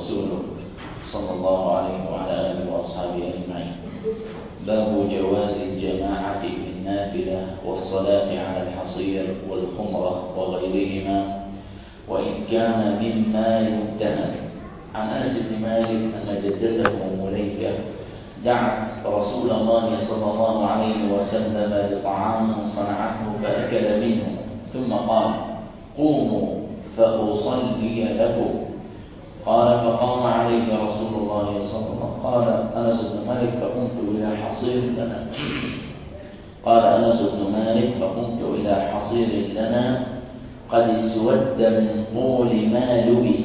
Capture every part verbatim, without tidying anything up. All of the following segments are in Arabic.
ورسوله صلى الله عليه وعلى آله وأصحابه أجمعين. باب جواز الجماعة في النافلة والصلاة على الحصير والخمرة وغيرهما وإن كان مما يمتهن. عن أنس بن مالك أن جدته مليكة دعت رسول الله صلى الله عليه وسلم لطعام صنعته فأكل منه ثم قال: قوموا فأصلي لكم. قال: فقام عليه رسول الله صلى الله عليه وسلم. قال أنس بن مالك: فقمت إلى حصير لنا قال أنس بن مالك: فقمت إلى حصير لنا قد اسود من طول ما لبس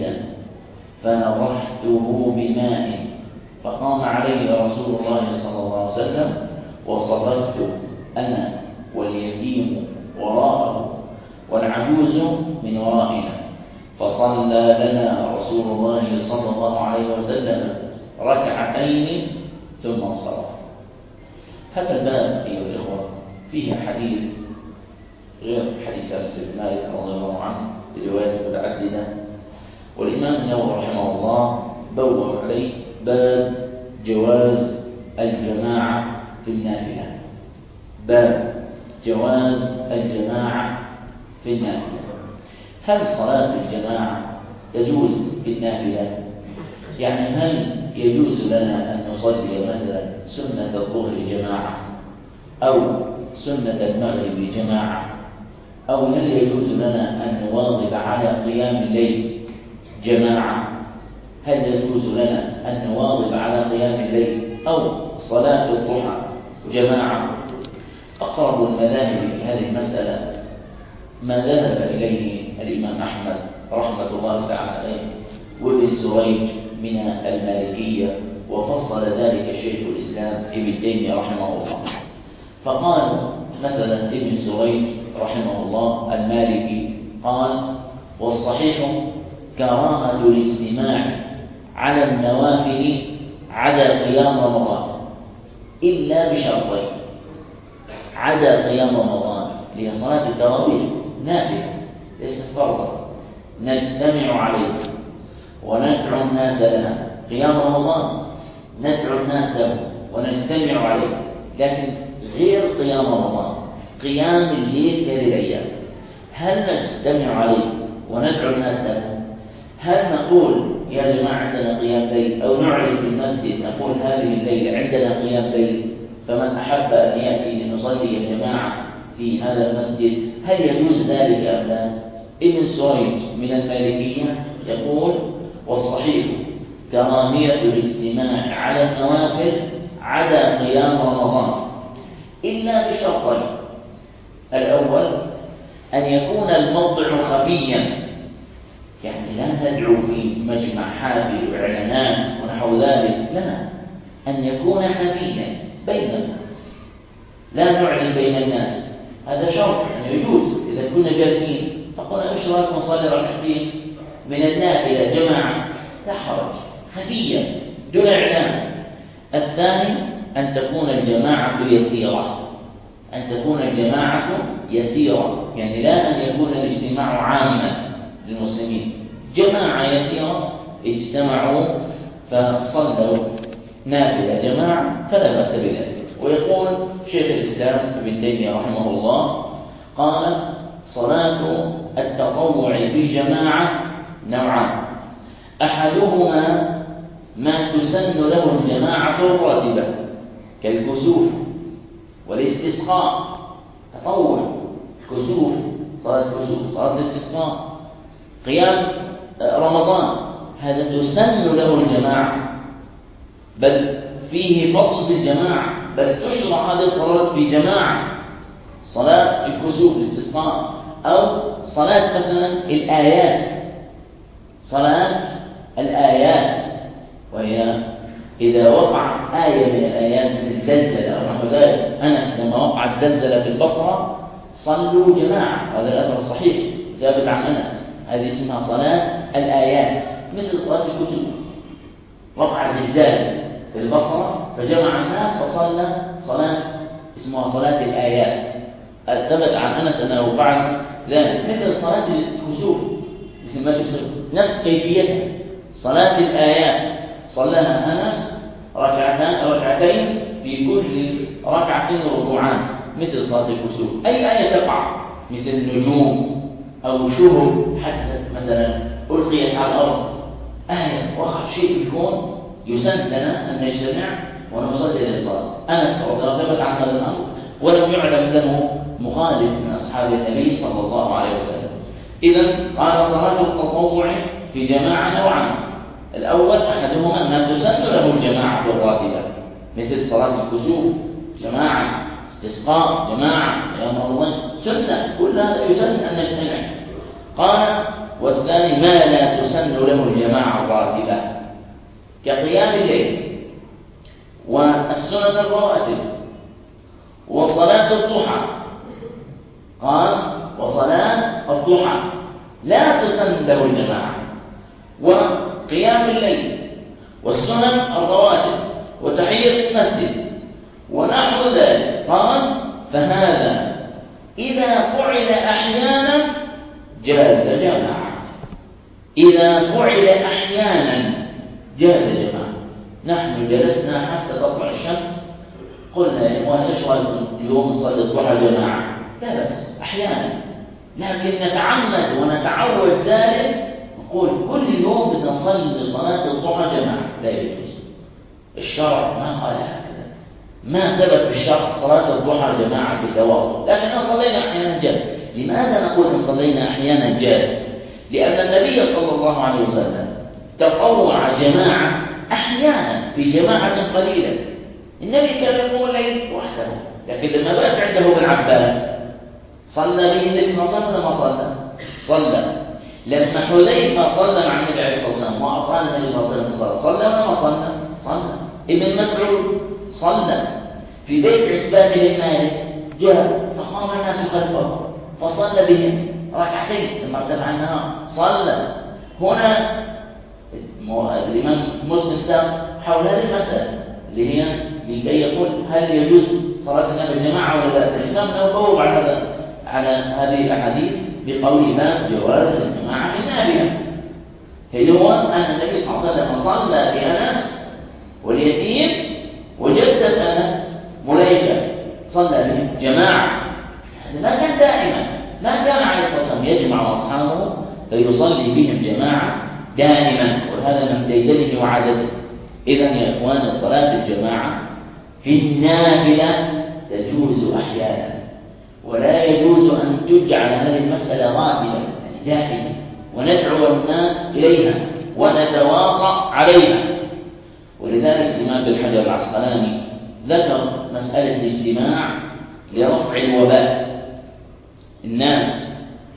فنضحته بماء، فقام عليه رسول الله صلى الله عليه وسلم وصرفت أنا واليتيم وراءه والعجوز من ورائنا، فصلى لنا رسول الله صلى الله عليه وسلم ركعتين ثم انصرف. هذا الباب أيها الإخوة فيه حديث غير حديث أنس بن مالك رضي الله عنه بروايات متعددة، والإمام النووي رحمه الله بوب عليه باب جواز الجماعة في النافلة. باب جواز الجماعة في النافلة. هل صلاة الجماعة تجوز في النافلة؟ يعني هل يجوز لنا أن نصلي مثلا سنة الظهر جماعة أو سنة المغرب جماعة، أو هل يجوز لنا أن نواظب على قيام الليل جماعة؟ هل يجوز لنا أن نواظب على قيام الليل أو صلاة الضحى جماعة؟ أقرب المذاهب في هذه المسألة ما ذهب إليه الإمام أحمد رحمة الله تعالى عليه وابن سريج من المالكية، وفصل ذلك شيخ الإسلام ابن تيمية رحمه الله. فقال مثلا ابن سريج رحمه الله المالكي قال: والصحيح كراهة الاجتماع على النوافل عدا قيام رمضان إلا بشرطين. عدا قيام رمضان اللي هي صلاة التراويح نافلة ليست فرضا نجتمع عليه وندعو الناس لها. قيام رمضان ندعو الناس له ونجتمع عليه، لكن غير قيام رمضان قيام الليل هذه الأيام هل نجتمع عليه وندعو الناس له؟ هل نقول يا جماعة عندنا قيام ليل، أو نعلن في المسجد نقول هذه الليلة عندنا قيام ليل فمن أحب أن يأتي لنصلي يا جماعة في هذا المسجد؟ هل يجوز ذلك أم لا؟ ابن سريج من المالكية يقول: والصحيح كراهية الاجتماع على النوافل عدا قيام رمضان إلا بشرطين. الأول أن يكون الموضع خفيا، يعني لا ندعو في مجمع حافل وإعلانات ونحو ذلك، لا، أن يكون خفيا بيننا لا نعلن بين الناس. هذا شرط يعني يجوز. إذا كنا جالسين فقلنا إيش رأيكم نصلي ركعتين من النافلة جماعة، لا حرج، خفيا دون إعلان. الثاني أن تكون الجماعة يسيرة، أن تكون الجماعة يسيرة يعني لا أن يكون الاجتماع عاما للمسلمين، جماعة يسيرة اجتمعوا فصلوا نافلة جماعة فلا بأس بذلك. ويقول شيخ الإسلام ابن تيمية رحمه الله قال: صلاة التطوع في جماعة نوعان، أحدهما ما تسن له الجماعة الراتبة كالكسوف والاستسقاء، تطوع كسوف صلاة الكسوف صلاة الاستسقاء قيام رمضان، هذا تسن له الجماعة بل فيه فضل الجماعة، بل تشرع هذه الصلاة في جماعة، صلاة الكسوف الاستسقاء، أو صلاة مثلا الآيات، صلاة الآيات، وهي إذا وقع آية من الآيات مثل زلزلة أو نحو ذلك. أنس لما وقعت زلزلة في البصرة صلوا جماعة، هذا الأثر الصحيح ثابت عن أنس، هذه اسمها صلاة الآيات، مثل صلاة الكسوف وقع زلزال في البصرة فجمع الناس فصلى صلاة اسمها صلاة الآيات، ثبت عن أنس أنه فعل ذلك. مثل صلاة الكسوف مثل ما تكسر نفس كيفيتها، صلاة الآيات صلاها أنس ركعتان ركعتين في كل ركعة ركوعان مثل صلاة الكسوف. أي آية تقع مثل النجوم أو شهب حتى مثلا ألقيت على الأرض آية وقع شيء في الكون يسن لنا أن نجتمع ونصلي للصلاة. أنس رضي الله عنه ثبت عن هذا الأمر ولم يعلم له مخالف من أصحاب النبي صلى الله عليه وسلم. إذن قال صلاة التطوع في جماعة نوعان. الأول أحدهما ما تسن له الجماعة الراتبة مثل صلاة الكسوف جماعة، استسقاء جماعة، قيام الله سنة، كل هذا يسن أن نجتمع. قال والثاني ما لا تسن له الجماعة الراتبة كقيام الليل والسنن الرواتب وصلاة الضحى. قال وصلاة الضحى لا تسن له الجماعة، وقيام الليل والسنن الرواتب وتحية المسجد ونحو ذلك. قال فهذا إذا فعل أحيانا جاز جماعة. إذا فعل أحيانا جاز جماعة. نحن جلسنا حتى تطلع الشمس قلنا يا إخوان إيش رأيكم اليوم نصلي الضحى جماعة؟ لا بأس أحيانا، لكن نتعمد ونتعود ذلك نقول كل يوم بنصلي صلاة الضحى جماعة. لا يجوز، الشرع ما قال هكذا، ما ثبت في الشرع صلاة الضحى جماعة بالتواضع، لكن صلينا أحيانا جاز. لماذا نقول إن صلينا أحيانا جاز؟ لأن النبي صلى الله عليه وسلم تطوع جماعة أحيانا في جماعة قليلة. النبي كان يقوم الليل وحده، لكن لما بات عنده ابن عباس صلى به النبي صلى الله عليه وسلم ما صلى صلى لما حذيفة صلى مع النبي عليه الصلاة والسلام وأطال النبي صلى الله عليه وسلم صلى صلى ولا ما صلى؟ صلى. ابن مسعود صلى في بيت عتبان بن مالك جاء فقام الناس خلفه فصلى بهم ركعتين لما ارتفع النهار صلى. هنا الإمام مسلم ساق حول هذه المسألة اللي هي لكي يقول هل يجوز صلاة النبي الجماعة ولا لا. الإمام نووي على هذا على هذه الأحاديث بقوله جواز الجماعة في النافلة. هي هو أن النبي صلى الله عليه وسلم صلى بأنس واليتيم وجدة أنس ملائكة صلى بهم جماعة. هذا ما كان دائما، ما كان عليه الصلاة والسلام يجمع أصحابه فيصلي بهم جماعة دائما، وهذا من ديدنه وعادته. إذن يا إخوان صلاة الجماعة في النافلة تجوز أحيانا، ولا يجوز أن تجعل هذه المسألة راتبة دائما وندعو الناس إليها ونتواطأ عليها. ولذلك الإمام ابن حجر العسقلاني ذكر مسألة الاجتماع لرفع الوباء. الناس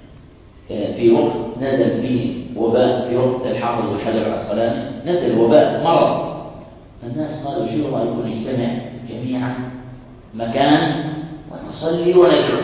في وقت نزل فيه وباء، في وقت الحافظ ابن حجر العسقلاني نزل وباء مرض، الناس قالوا شو رأيكم نجتمع جميعا مكان ونصلي وندعو،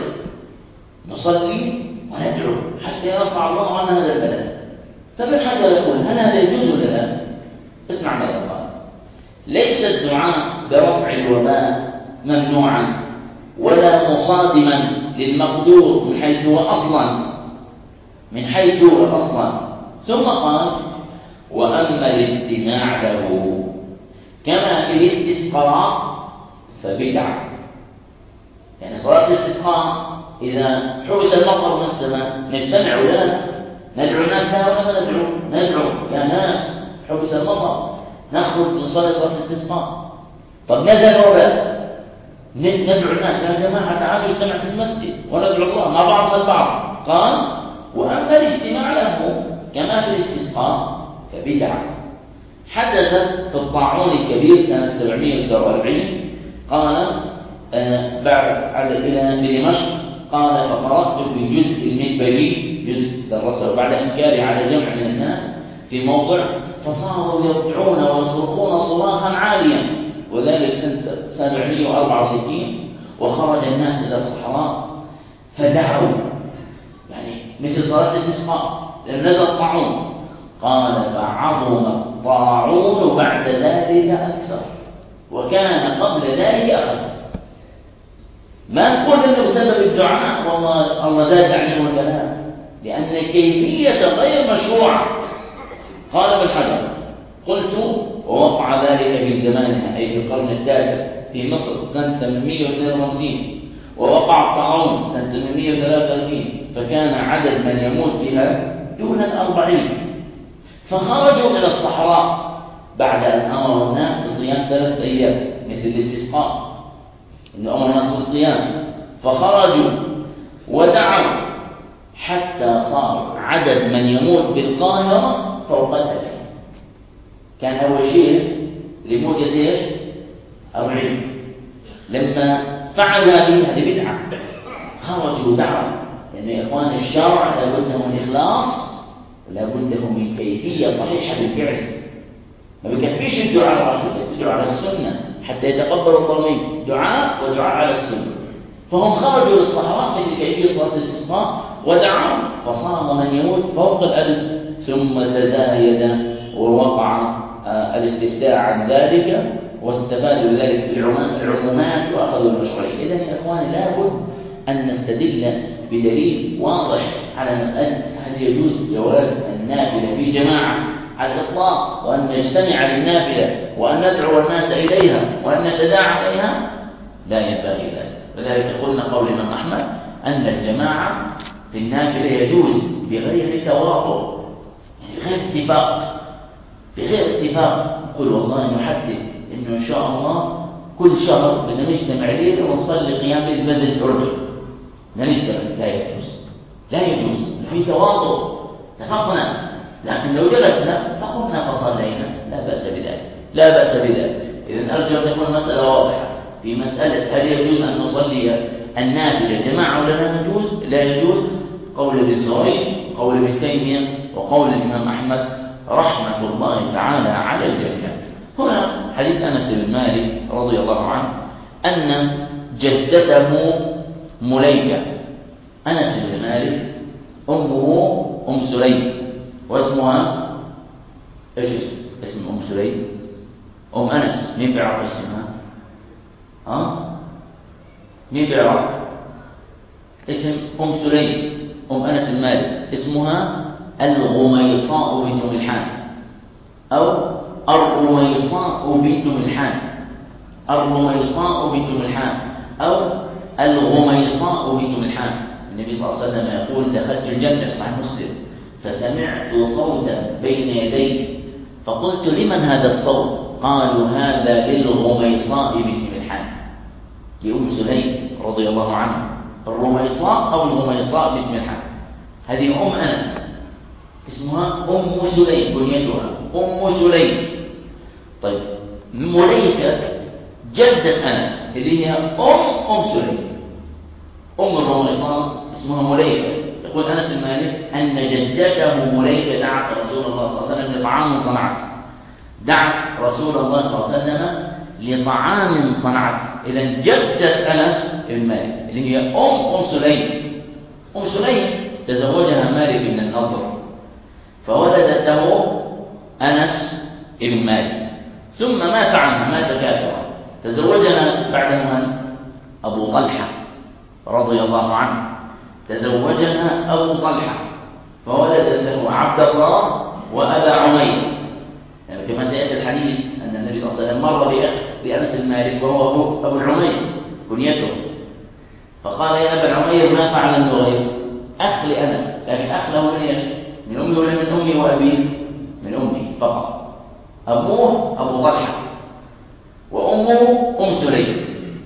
نصلي وندعو حتى يرفع الله عن هذا البلد. فابن حجر يقول هل هذا يجوز ولا لا؟ اسمع ماذا قال: ليس الدعاء برفع الوباء ممنوعا ولا مصادما للمقدور من حيث هو أصلا من حيث هو أصلا. ثم قال: وأما الاستماع له كما في الاستسقاء فبدعة. يعني صلاة الاستسقاء إذا حبس المطر من السماء نجتمع ولا لا؟ ندعو الناس لها ولا ندعو؟ ندعو يا ناس حبس المطر نخرج نصلي صلاة الاستسقاء. طب نزل وباء ندعو الناس يا جماعة تعالوا نجتمع في المسجد وندعو الله مع بعض البعض. قال: وأما الاجتماع له كما في الاستسقاء فبدعة. حدثت في الطاعون الكبير سنة سبعمائة وتسعة وأربعين. قال آه بعد إلى دمشق، قال: فقرأت في جزء المنبجي، جزء درسه بعد إنكاره على جمع من الناس في موضع، فصاروا يرجعون ويصرخون صراخا عاليا، وذلك سنة سبعمائة وأربعة وستين. وخرج الناس إلى الصحراء فدعوا، يعني مثل صلاة الاستسقاء لأن نزل طاعون. قال: فعظم الطاعون بعد ذلك أكثر، وكان قبل ذلك أخف. ما نقول انه بسبب الدعاء والله الله زاد عليه البلاء، لان كيفيه غير مشروعه. قال ابن حجر: قلت ووقع ذلك في زماننا أي في القرن التاسع في مصر سنة ثمانمائة واثنين وخمسين، ووقع الطاعون سنة ثمانمائة وثلاثة وثلاثين، فكان عدد من يموت فيها دون الأربعين، فخرجوا إلى الصحراء بعد أن أمروا الناس بصيام ثلاثة أيام مثل الاستسقاء، إن أمر الناس بالصيام، فخرجوا ودعوا حتى صار عدد من يموت بالقاهرة فوق الألف. كان أول شيء لموت ايش؟ أربعين. لما فعلوا هذه هذه بدعة، خرجوا دعوا، لأن يا إخوان الشرع لابد من إخلاص ولابد من كيفية صحيحة بالفعل. ما بيكفيش الدعاء على الدعاء على السنة حتى يتقبل الله منك، دعاء ودعاء على السنة. فهم خرجوا للصحراء مثل كيفية صلاة الاستسقاء ودعوا، فصار من يموت فوق الألف، ثم تزايد ووقع الاستفتاء عن ذلك واستفادوا ذلك بالعمومات وأخذوا المشروعية. إذن يا إخواني لابد أن نستدل بدليل واضح على مسألة هل يجوز جواز النافلة في جماعة على الإطلاق، وأن نجتمع للنافلة وأن ندعو الناس إليها وأن نتداعى إليها، لا ينبغي ذلك. وذلك قلنا قول الإمام أحمد أن الجماعة في النافلة يجوز بغير تواطؤ، يعني غير اتفاق، بغير اتفاق نقول والله نحدد إنه إن شاء الله كل شهر بدنا نجتمع ليلة ونصلي قيام الليل بمسجد الأردن، نجتمع، لا يجوز، لا يجوز، في تواطؤ، اتفقنا، لكن لو جلسنا فقمنا فصلينا لا بأس بذلك، لا بأس بذلك. إذن أرجو أن تكون المسألة واضحة في مسألة هل يجوز أن نصلي النافلة جماعة ولا لا يجوز؟ لا يجوز. قول ابن زريع، قول ابن تيمية، وقول الإمام أحمد رحمة الله تعالى على الجميع. هنا حديث أنس بن مالك رضي الله عنه أن جدته مليكة. أنس بن مالك أمه أم سليم، واسمها إيش اسم أم سليم؟ أم أنس. مين بيعرف اسمها؟ ها؟ مين بيعرف اسم أم سليم أم أنس بن مالك؟ اسمها الغميصاء بنت ملحان أو الرميصاء بنت ملحان، الرميصاء بنت ملحان أو الغميصاء بنت ملحان. النبي صلى الله عليه وسلم يقول دخلت الجنة في صحيح مسلم فسمعت صوتا بين يدي فقلت لمن هذا الصوت؟ قالوا هذا للغميصاء بنت ملحان، لأم سليم رضي الله عنها. الرميصاء أو الغميصاء بنت ملحان هذه أم أنس، اسمها أم سليم، كنيتها أم سليم. طيب مليكة جدة أنس اللي هي أم أم سليم، أم الرميصاء اسمها مليكة. يقول أنس بن مالك أن جدته مليكة دعت رسول الله صلى الله عليه وسلم لطعام صنعت، دعت رسول الله صلى الله عليه وسلم لطعام صنعت. إذا جدة أنس بن مالك اللي هي أم أم سليم. أم سليم تزوجها مالك بن النضر فولدت له أنس بن مالك، ثم مات عنها، مات كافرا. تزوجها بعد من؟ أبو طلحة رضي الله عنه، تزوجها أبو طلحة فولدت له عبد الله وأبا عمير. يعني كما سيأتي الحديث أن النبي صلى الله عليه وسلم مر بأنس بن مالك وهو أبو, أبو العمير كنيته، فقال يا أبا العمير ما فعل النغير؟ أخ لأنس، لكن أخ له من إيش؟ من أمي ولا من أمي وأبيه؟ من أمي فقط. أبوه أبو طلحة وأمه أم سليم،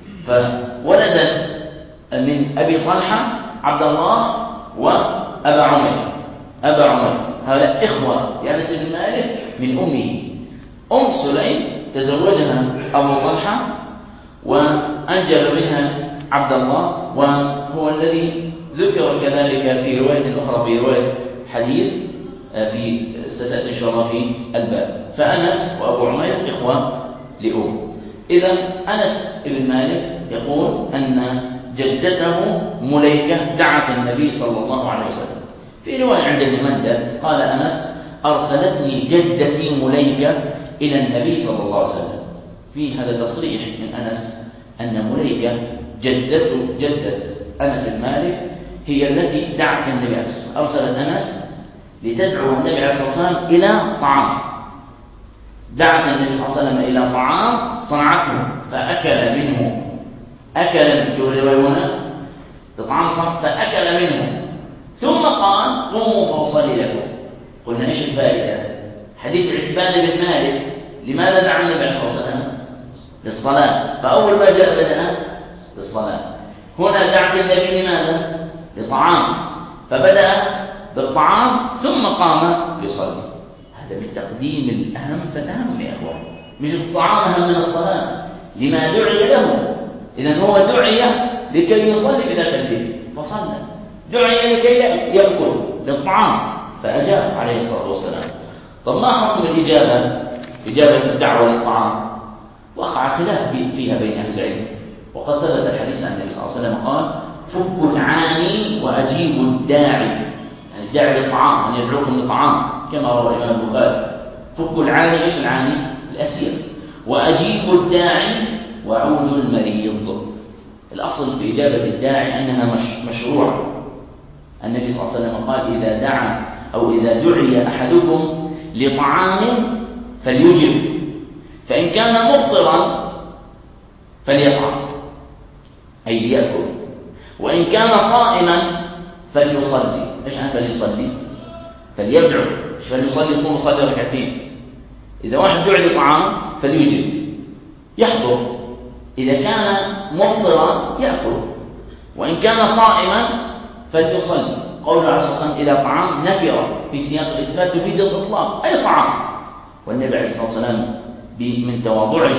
فولدت من أبي طلحة عبد الله وأبا عمير. أبا عمير هؤلاء إخوة لأنس بن مالك من أمه. أم سليم تزوجها أبو طلحة وأنجب منها عبد الله، وهو الذي ذكر كذلك في رواية أخرى في رواية حديث في ستأتي إن شاء الله في الباب. فأنس وأبو عمير إخوة لأم. إذا أنس بن مالك يقول أن جدته مليكة دعت النبي صلى الله عليه وسلم. في رواية عند ابن مندى قال أنس أرسلتني جدتي مليكة إلى النبي صلى الله عليه وسلم. في هذا تصريح من أنس أن مليكة جدته جدة أنس بن مالك هي التي دعت النبي عليه الصلاة والسلام. أرسلت أنس لتدعو النبي عليه الصلاة والسلام إلى طعام، دعت النبي صلى الله عليه وسلم إلى طعام صنعته فأكل منه، أكل من شو هنا طعام صنع فأكل منه، ثم قال قوموا فأصلي لكم. قلنا إيش الفائدة؟ حديث عتبان بن مالك لماذا دعا النبي صلى الله عليه وسلم؟ للصلاة، فأول ما جاء بدأ بالصلاة. هنا دعت النبي لماذا؟ لطعام، فبدأ بالطعام ثم قام يصلي. هذا بالتقديم الأهم فالأهم يا أخوان، مش الطعام أهم من الصلاة، لما دعي له. إذن هو دعي لكي يصلي إلى قلبه فصلى، دعي لكي يأكل للطعام فأجاب عليه الصلاة والسلام. طب ما حكم الإجابة؟ إجابة الدعوة للطعام وقع خلاف فيها بين أهل العلم، وقد ثبت الحديث عن النبي صلى الله عليه وسلم قال فكوا العاني وأجيبوا الداعي، يعني الداعي للطعام أن يدعوكم للطعام كما روى الإمام البخاري. فكوا العاني، إيش العاني؟ الأسير. وأجيبوا الداعي وعودوا المريض. الأصل في إجابة الداعي أنها مش مشروعة. النبي صلى الله عليه وسلم قال إذا دعا أو إذا دعي أحدكم لطعام فليجب، فإن كان مفطرا فليطعم أي ليأكل، وإن كان صائما فليصلي. إيش يعني فليصلي؟ فليدعو، إيش فليصلي؟ يكون صلي ركعتين. إذا واحد دعي لطعام فليجب يحضر، إذا كان مفطرا يأكل، وإن كان صائما فليصلي. قول عليه الصلاة والسلام إلى طعام نكرة في سياق الإثبات تفيد الإطلاق، أي طعام. والنبي عليه الصلاة والسلام من تواضعه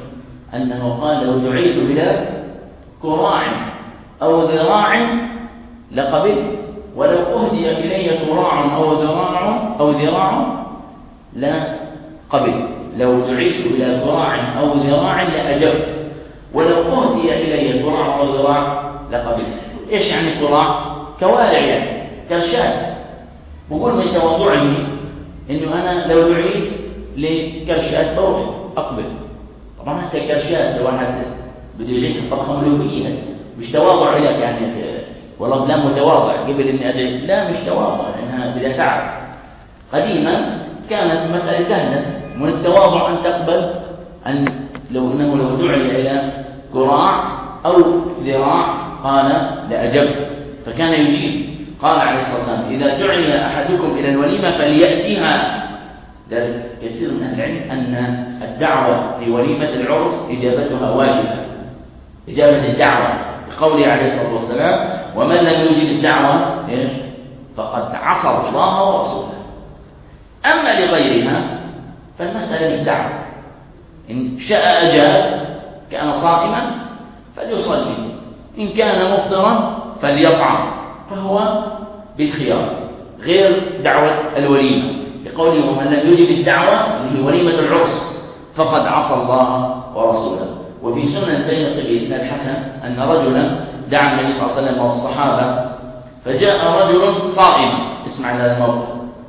أنه قال لو دعيت إلى كراع أو ذراع لقبلت، ولو أهدي إلي كراع أو ذراع أو ذراع لا قبلت. لو دعيت إلى كراع أو ذراع لأجبت، ولو أهدي إلي كراع أو ذراع لقبلت. إيش يعني كراع؟ كوارع يعني كرشات. بقول من تواضعه إنه أنا لو دعيت لكرشات بروح أقبل. طبعا هسه كرشات لو واحد بده يعيش طبخة ملوكية هسه مش تواضع لك يعني والله بلا متواضع قبل إني أدعي، لا مش تواضع لأنها بلا تعب. قديما كانت مسألة سهلة من التواضع أن تقبل أن لو إنه لو دعي إلى كراع أو ذراع قال لأجبت، فكان يجيب. قال عليه الصلاة والسلام إذا دعي أحدكم إلى الوليمة فليأتيها. ذلك كثير من أهل العلم أن الدعوة في وليمة العرس إجابتها واجبة، إجابة الدعوة بقوله عليه الصلاة والسلام ومن لم يجب الدعوة إيش؟ فقد عصى الله ورسوله. أما لغيرها فالمسألة مش دعوة، إن شاء أجاب كان صائما فليصلي، إن كان مفطرا فليطعم، فهو بالخيار غير دعوة الوليمة بقوله ومن لم يجب الدعوة اللي هي وليمة العرس فقد عصى الله ورسوله. وفي سنن البيهقي بإسناد حسن أن رجلا دعا النبي صلى الله عليه وسلم والصحابة، فجاء رجل صائم، اسمع هذا الموقف،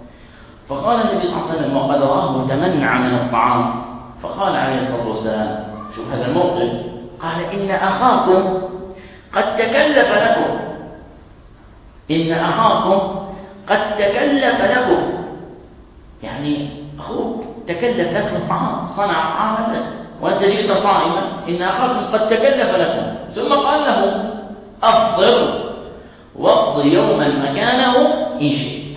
فقال النبي صلى الله عليه وسلم وقد رآه تمنع من الطعام، فقال عليه الصلاة والسلام شوف هذا الموقف، قال إن أخاكم قد تكلف لكم، إن أخاكم قد تكلف لكم، يعني أخوك تكلف لك الطعام، صنع طعاما لك وأنت جئت صائما، إن أخاكم قد تكلف لكم. ثم قال له أفضل واقض يوما مكانه إن شئت،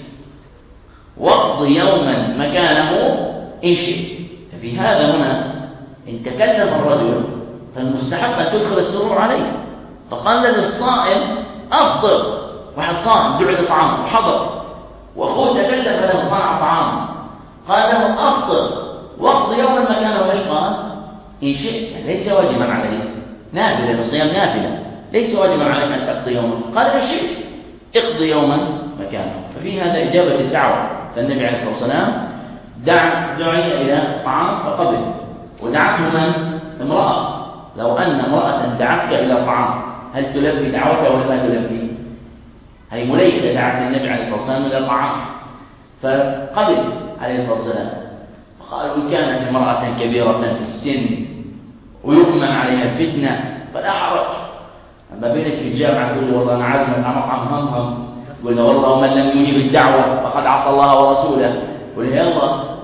واقض يوما مكانه إن شئت. ففي هذا هنا إن تكلم الرجل فالمستحب أن تدخل السرور عليه، فقال للصائم أفضل، واحد صائم دعي طعام وحضر وأخوه تكلف له صنع طعام، قال له أفضل واقض يوما مكانه. ليش قال إن شئت؟ يعني ليس واجبا عليه، نافلة، الصيام نافلة، ليس واجبا عليك أن تقضي يوما، قال إن شئت اقضي يوما مكانه. ففي هذا إجابة الدعوة. فالنبي عليه الصلاة والسلام دع دعي إلى طعام فقبل، ودعته من؟ امرأة. لو أن امرأة دعتك إلى طعام هل تلبي دعوتها ولا ما تلبي؟ هي مليكة دعت النبي عليه الصلاة والسلام إلى طعام فقبل عليه الصلاة والسلام. قالوا إن كانت امرأة كبيرة في السن ويؤمن عليها الفتنة فلا حرج. أما بينك في الجامعة تقول له والله أنا عازمك على مطعم همهم، تقول له والله ومن لم يجب الدعوة فقد عصى الله ورسوله، قل يلا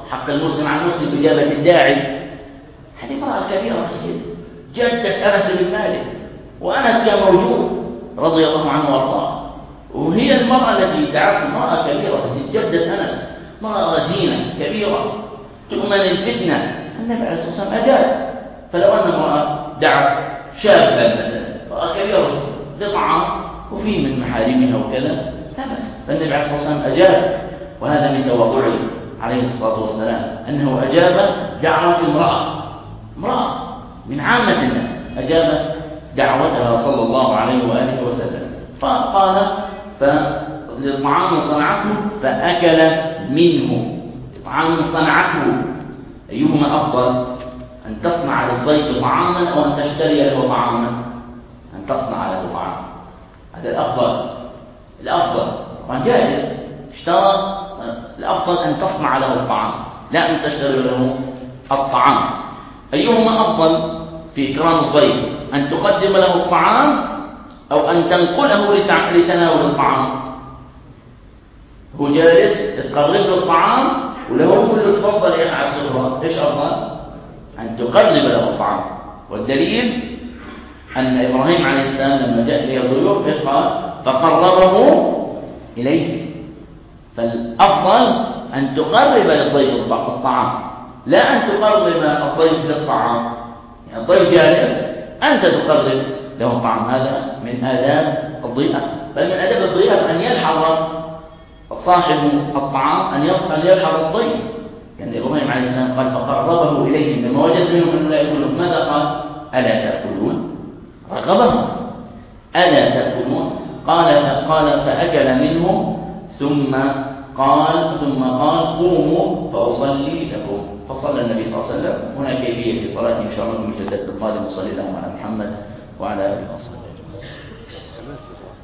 حق المسلم على المسلم إجابة الداعي. هذه امرأة كبيرة في السن، جدة أنس بن مالك، وأنس كان موجود رضي الله عنه وارضاه، وهي المرأة التي دعت امرأة كبيرة في السن، جدة أنس، امرأة رزينة كبيرة تؤمن الفتنة. النبي عليه الصلاة والسلام أجاب. فلو أن امرأة دعت شابا مثلا، امرأة كبيرة في السن لطعام وفي من محارمها وكذا لا بأس، فالنبي عليه الصلاة والسلام أجاب. وهذا من تواضعه عليه الصلاة والسلام أنه أجاب دعوة امرأة امرأة من عامة الناس، أجاب دعوتها صلى الله عليه وآله وسلم. فقال فلطعام صنعته فأكل منه. طعام صنعته أيهما أفضل؟ أن تصنع للضيف طعاما أو أن تشتري له طعاما؟ أن تصنع له طعاما، هذا الأفضل. الأفضل طبعا جائز، اشترى، الأفضل أن تصنع له الطعام لا أن تشتري له الطعام. أيهما أفضل في إكرام الضيف؟ أن تقدم له الطعام أو أن تنقله لتناول الطعام؟ هو جالس تقرب له الطعام وله يقول له تفضل يا أخي على السفرة، إيش أفضل؟ أن تقرب له الطعام. والدليل أن إبراهيم عليه السلام لما جاء إليه الضيوف إيش قال؟ فقربه إليه. فالأفضل أن تقرب للضيف الطعام لا أن تقرب الضيف للطعام. يعني الضيف جالس أنت تقرب له الطعام، هذا من آداب الضيافة. بل من آداب الضيافة أن يلحظ صاحب الطعام أن يلحظ الضيف. يعني إبراهيم عليه السلام قال فقربه إليهم، لما وجد منهم أنه لا يأكلون ماذا قال؟ ألا تأكلون؟ رغبهم، ألا تأكلون؟ قال قال فأكل منه ثم قال ثم قال قوموا فأصلي لكم. فصلى النبي صلى الله عليه وسلم. هنا كيفية صلاة إن شاء الله في الدرس القادم. وصلى اللهم على محمد وعلى آله وصحبه.